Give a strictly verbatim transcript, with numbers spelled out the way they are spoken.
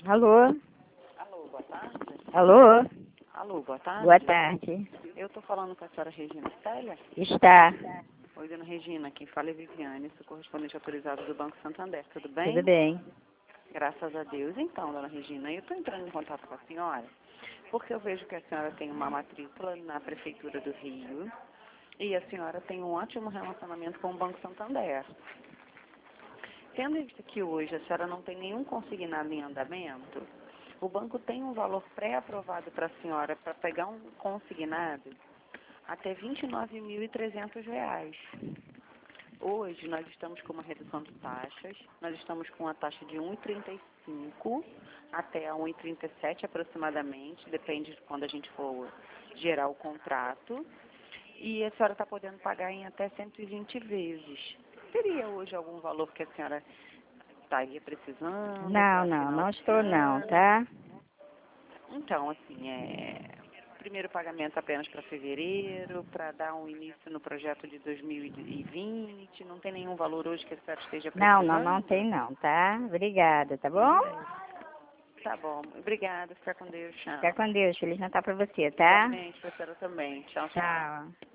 Alô? Alô, boa tarde. Alô? Alô, boa tarde. Boa tarde. Eu estou falando com a senhora Regina Célia. Está. Oi, dona Regina, quem fala é Viviane, sou correspondente autorizado do Banco Santander. Tudo bem? Tudo bem. Graças a Deus. Então, dona Regina, eu estou entrando em contato com a senhora porque eu vejo que a senhora tem uma matrícula na Prefeitura do Rio e a senhora tem um ótimo relacionamento com o Banco Santander. Tendo em vista que hoje a senhora não tem nenhum consignado em andamento, o banco tem um valor pré-aprovado para a senhora para pegar um consignado até vinte e nove mil e trezentos reais. Hoje nós estamos com uma redução de taxas, nós estamos com a taxa de um vírgula trinta e cinco até a um vírgula trinta e sete aproximadamente, depende de quando a gente for gerar o contrato. E a senhora está podendo pagar em até cento e vinte vezes. Teria hoje algum valor que a senhora estaria precisando? Não, não, não estou não, tá? Então, assim, é... primeiro pagamento apenas para fevereiro, para dar um início no projeto de dois mil e vinte, não tem nenhum valor hoje que a senhora esteja Não, precisando? não, não tem não, tá? Obrigada, tá bom? Tá bom, obrigada, fica com Deus, tchau. Fica com Deus, Feliz Natal pra você, tá? Igualmente, para a senhora também, tchau, tchau. Tchau.